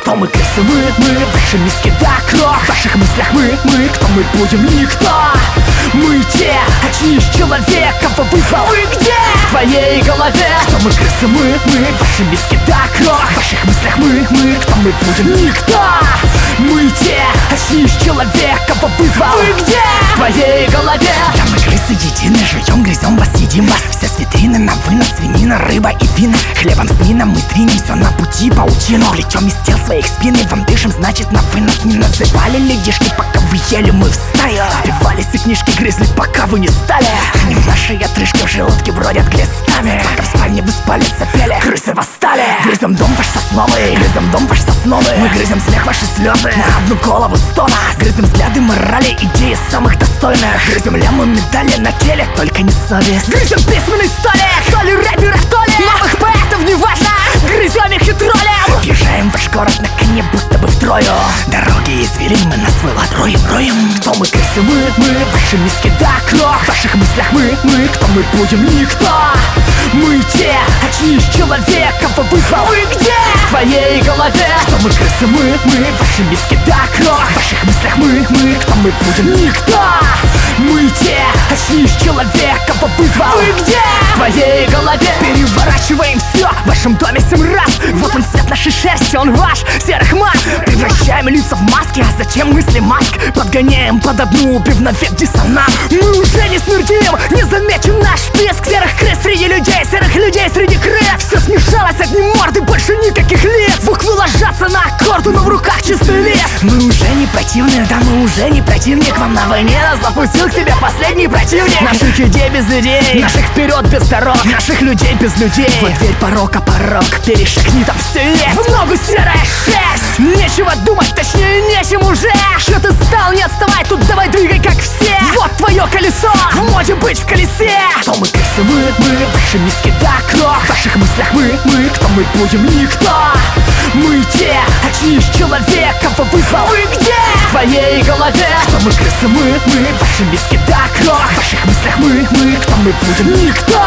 Кто мы, крысы, мы в вашей миске, да, крох. В ваших мыслях мы, кто мы будем, никто. Мы те, очнись, человек, кого вызвал. Вы где? В твоей голове. Кто мы, крысы, мы в вашей миске, да, крох. В ваших мыслях мы, кто мы будем, никто. Мы те, очнись, человек, кого вызвал. Вы где? В твоей голове. Да мы крысы едины, живем, грызем вас, едим вас. Все с витрины на вынос, свинина, рыба и вина. Хлебом с мином мы двинемся на пути паутину. Плечом из тел своих спины вам дышим, значит на вынос. Не называли людишки, пока вы ели, мы в стае. Спевались и книжки грызли, пока вы не стали. Они в нашей отрыжке в желудке бродят глистами. Пока в спальне вы спали, сопели, крысы восстали. Грызем дом ваш сосновый, грызем дом ваш сосновый. Мы грызем смех, ваши слезы, на одну голову стона. Грызем взгляды, морали, идеи самых достойных. Грызем лямы, медали на теле, только не совесть. Грызем письменный столик, то ли рэперов, то ли новых поэтов, неважно. Грызем их и троллем. Въезжаем в ваш город на коне, будто бы втрою. Дороги извели, мы на свой лад роем. Кто мы, крысы, мы в вашей миске, да, крох. В ваших мыслях мы, кто мы будем, никто. Мы те, очнись, человек, кого вызвал. Вы где? В твоей голове. Кто мы, крысы, мы в вашей миске, да, крох. В ваших мыслях мы, кто мы будем, никто. Мы те, очнись, человек, кого вызвал. Вы где? В твоей голове. Переворачиваем все в вашем доме 7 раз. Вот он цвет нашей шерсти, он ваш, серых маск. Превращаем лица в маски, а зачем мысли маск? Подгоняем под одну, убив навек диссонанс. Мы уже не смердим, не замечен наш писк. Серых крыс среди людей, серых людей среди крыс. Все смешалось, одни морды, больше никаких лиц. Буквы ложатся на аккорды, но в руках чистый лист. Мы уже не противны, да мы уже не противник. Вам на войне нас запустил к себе последний противник. Наших идей без идей, наших вперед без дорог, наших людей без людей. Вот дверь порока, порог, перешагни, там все есть. В ногу серая шерсть. Нечего думать, точнее нечем уже. Что ты стал, не отставай, тут давай двигай как все. Вот твое колесо, в моде быть в колесе. Кто мы, крысы, мы в вашей миске, да, крох. В ваших мыслях мы, кто мы будем, никто. Мы те, очнись, человек, кого вызвал. Вы где? В твоей голове. Кто мы, крысы, мы в вашей миске, да, крох. В ваших мыслях мы, кто мы будем, никто.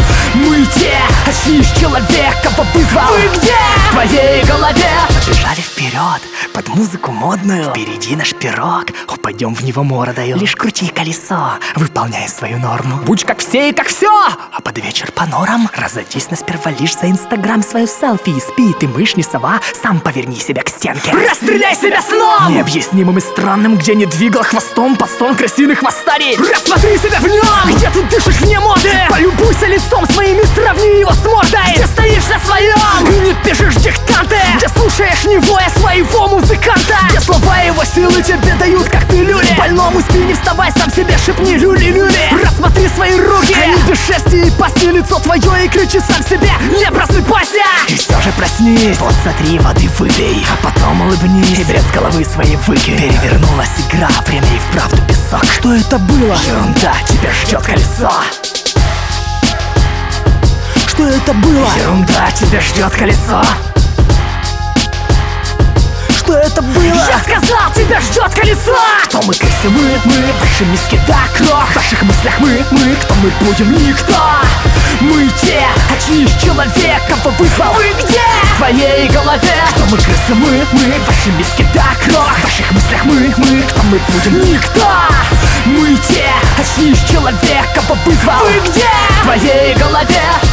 Мы те, очнись, человек, кого вызвал. Вы где? В твоей голове. Побежали вперед, под музыку модную. Впереди наш пирог, упадем в него мордою. Лишь крути колесо, выполняй свою норму. Будь как все и как все. А под вечер по норам разойдись на сперва лишь за инстаграм свою селфи. И спи, ты мышь, не сова, сам поверни себя к стенке. Расстреляй себя сном! Необъяснимым и странным, где не двигал хвостом под стон крысиных восстаний. Рассмотри себя в нем! Где ты дышишь вне моды? Полюбуйся лицом своими, сравни его с мордой. Где стоишь на своем и не пишешь диктанты. Где слушаешь невоя своего музыканта. Где слова его силы тебе дают, как ты люли. Больному спи, не вставай, сам себе шепни люли-люли. Рассмотри свои руки, они без шерсти и пасти. Лицо твое и кричи сам себе, не просыпайся. И все же проснись, вот сотри воды выпей, а потом улыбнись и бред с головы своей выкинь. Перевернулась игра, время и вправду песок. Что это было? Ерунда, тебя ждет колесо. Что это было? Ерунда, тебя ждет колесо. Что это было? Я сказал, тебя ждет колесо! Кто мы, крысы, мы в вашей миске, да, крох. В ваших мыслях мы, кто мы будем, никто. Мы те, очнись, человек, кого вызвал. Вы где? В твоей голове. Кто мы, крысы, мы в вашей миске, да, крох. В ваших мыслях мы, кто мы будем, никто. Мы те, очнись, человек, кого вызвал. Вы где? В твоей голове.